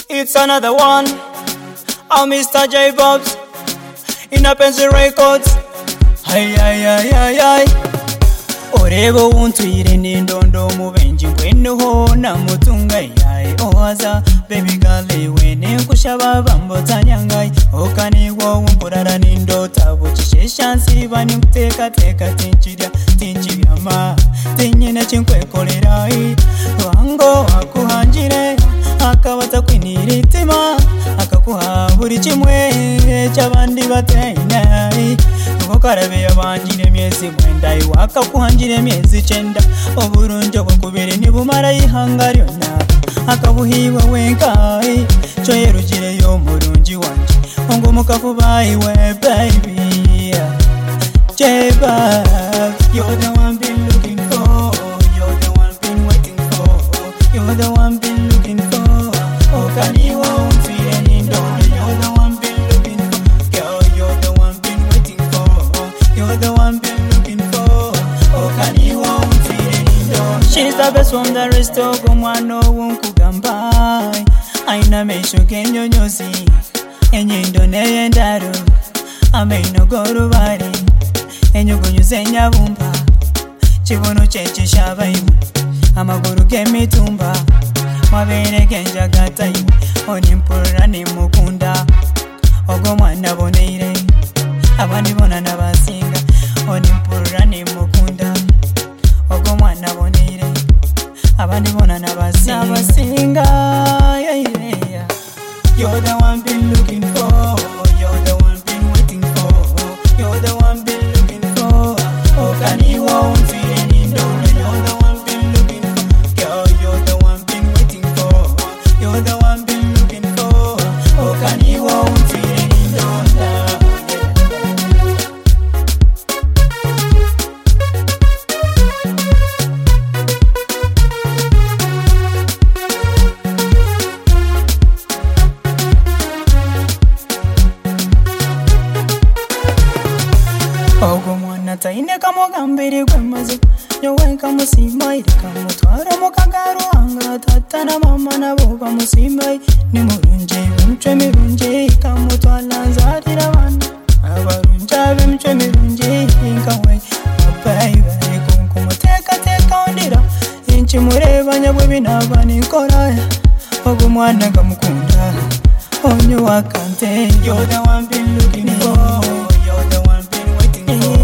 It's another one. I'm Mr. J Bobs in a Pencil Records. Ay ay ay ay ay. Orebo untuire n'indondo mu benji ngweneho na mutunga yayi owaza baby girl iwe nekushaba bambotanya okani wo umburara n'indota bucishesha nsiba ni kuteka tinchirya ma tinyina chinkwekolera wango akuhanjire akabata kwiniritima akakuha buri kimwe cy'abandi batena ukarabe yabanjire myezi mwenda iwakakuhanjire myezi 9 oburunjo bukubere nibumara yihangaryo na akabuhiwa wenkai cyo yerugire yo murunji wanje ngo mukavuba iwe baby Jeba, you're the one been looking for, you're the one been waiting for, you're the one been looking for. Oh, can you won't feel any door? You're the one been looking for, girl. You're the one been waiting for, you're the one been looking for. Oh, can you won't feel any door? She's the best one that is to go one no one could come by. Aina mesho kenyo nyosi, enyindo ne endaro, ame no go to bari. Enyugunyuze nyabumba chibono cheche shabayimu amaguru gemitumba mabere genjagatayimu onimpurira nimukunda ogo mwana boneire abandi bona nabasinga onimpurira nimukunda ogo mwana boneire abandi bona nabasinga yeah. You're the one been looking for, you're the one been waiting for, you're the one been oh, can you won't feel any door? You're the one been looking for, girl. You're the one been waiting for, you're the one been looking for. Oh, can you won't feel any door? Taine kamugambire gwemaze yowe kamusimaire kamutwara mukagaro anga tata na mama nabo bamusimaye ni murunje bimce mirunje kamutwala nzarira bana abarunja bimce mirunje inkawe baby kunkumuteka ondira inchi mureba nyabwe binabana ikora ogo mwana kamukunda onyo wakante. You're the one been looking for, you're the one been waiting for.